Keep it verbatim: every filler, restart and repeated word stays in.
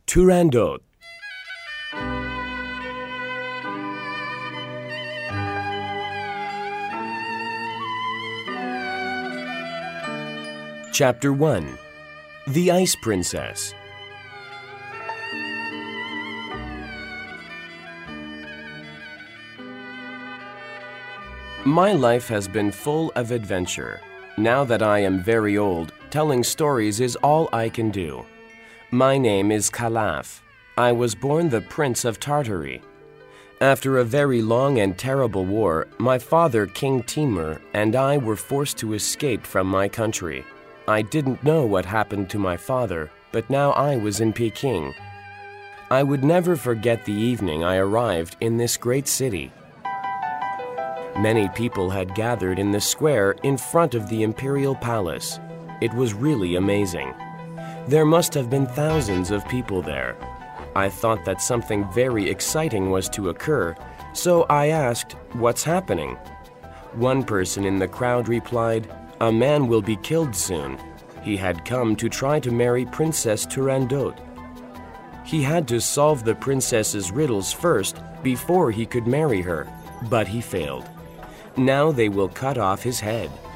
Turandot. Chapter one. The Ice Princess. My life has been full of adventure. Now that I am very old, telling stories is all I can do. My name is Khalaf. I was born the Prince of Tartary. After a very long and terrible war, my father, King Timur, and I were forced to escape from my country. I didn't know what happened to my father, but now I was in Peking. I would never forget the evening I arrived in this great city. Many people had gathered in the square in front of the imperial palace. It was really amazing. There must have been thousands of people there. I thought that something very exciting was to occur, so I asked, "What's happening?" One person in the crowd replied, "A man will be killed soon. He had come to try to marry Princess Turandot. He had to solve the princess's riddles first before he could marry her, but he failed. Now they will cut off his head."